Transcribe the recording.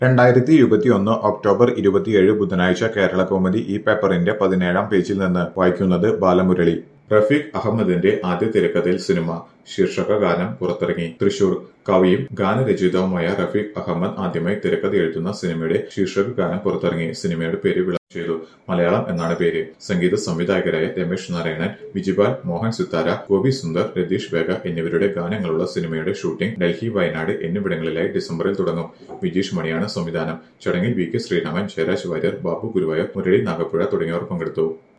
2021 October 27 ബുധനാഴ്ച കേരളകൗമുദി ഈ പേപ്പറിന്റെ 17-ാം പേജിൽ നിന്ന് വായിക്കുന്നത് ബാലമുരളി. റഫീഖ് അഹമ്മദിന്റെ ആദ്യ തിരക്കഥയിൽ സിനിമ ശീർഷക ഗാനം പുറത്തിറങ്ങി. തൃശൂർ. കവിയും ഗാനരചയിതാവുമായ റഫീഖ് അഹമ്മദ് ആദ്യമായി തിരക്കഥ എഴുതുന്ന സിനിമയുടെ ശീർഷക ഗാനം പുറത്തിറങ്ങി. സിനിമയുടെ പേര് വിളംബരം ചെയ്തു. മലയാളം എന്നാണ് പേര്. സംഗീത സംവിധായകരായ രമേശ് നാരായണൻ, വിജിപാൽ, മോഹൻ സിത്താര, ഗോപി സുന്ദർ, രതീഷ് വേഗ എന്നിവരുടെ ഗാനങ്ങളുള്ള സിനിമയുടെ ഷൂട്ടിംഗ് ഡൽഹി, വയനാട് എന്നിവിടങ്ങളിലായി ഡിസംബറിൽ തുടങ്ങും. വിജീഷ് മണിയാണ് സംവിധാനം. ചടങ്ങിൽ വി കെ ശ്രീരാമൻ, ജയരാജ് വാര്യർ, ബാബു ഗുരുവായൂർ, മുരളി നാഗപ്പുഴ തുടങ്ങിയവർ പങ്കെടുത്തു.